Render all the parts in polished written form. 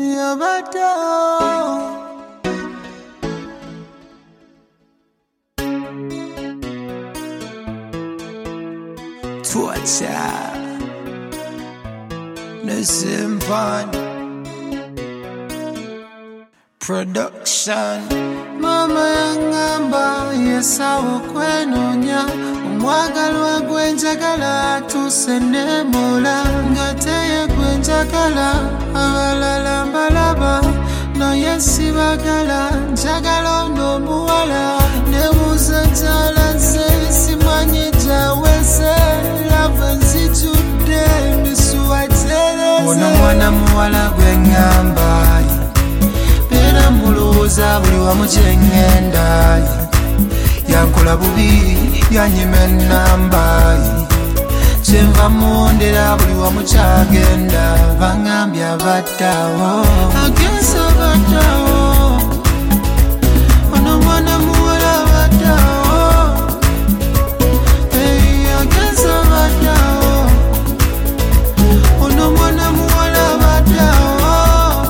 Yabata Torture Nasimpan Production Mama yangamba yesawo kwenonya Omwagalwa gwenjagala tusenemola Ngateye gwenjagala abalala mbalaba Naye sibagala njagala ono muwala Nebuuza gy'alaze simanyi gy'aweze Lava nzijjudde misuwa tereze Ono mwana muwala gwe ngamba Beera mulowooza buli wamu gye ngenda Yankola bubi yanyima ennamba Kyenva muwondera buli wamu kyagenda Bangambye abattawo agenze abattawo Ono mwana muwala abattawo agenze abattawo Ono mwana muwala abattawo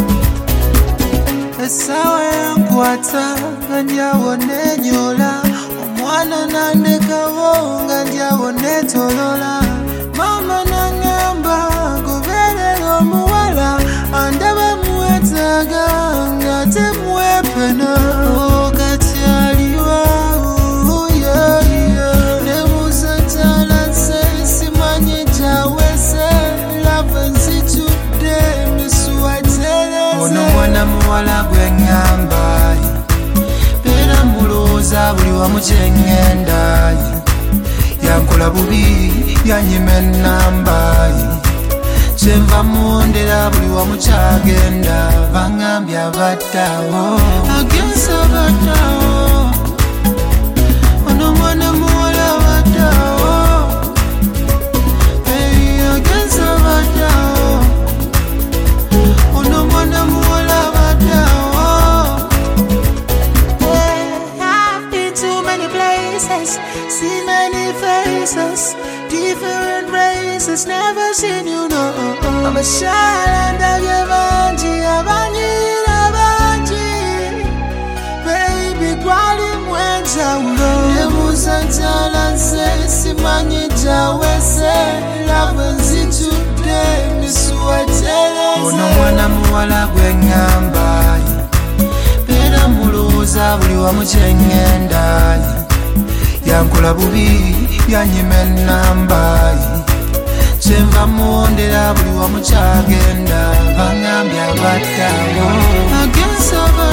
Essaawa yankwata nga ndyawo nenyola Omwana nandekawo nga ndyawo netolola Mama nangamba goberera omuwala Andaba muwetaaga nga temwepena Kati aliwa Nebuuza gy'alaze simanyi gy'aweze Lava nzijjudde misuwa tereze Ono mwana muwala gwe ngamba Beera mulowooza buli wamu gye ngenda Yankola bubi yanyima ennamba Kyenva muwondera buli wamu kyagenda Bangambye abattawo agenze abattawo Ono mwana muwala abattawo agenze abattawo Ono mwana muwala abattawo I've been to many places, seen many faces, different races, never seen you, no. I'm a child and abanyira banji, baby, kwali mwenja ulo. Nebuuza gy'alaze simanyi gy'aweze, lava nzijjudde misuwa tereze. Ono mwana muwala gwe ngamba Beera mulowooza buli wamu gye ngenda Yankola bubi yanyima ennamba Kyenva muwondera buli wamu kyagenda Bangambye abattawo agenze abattawo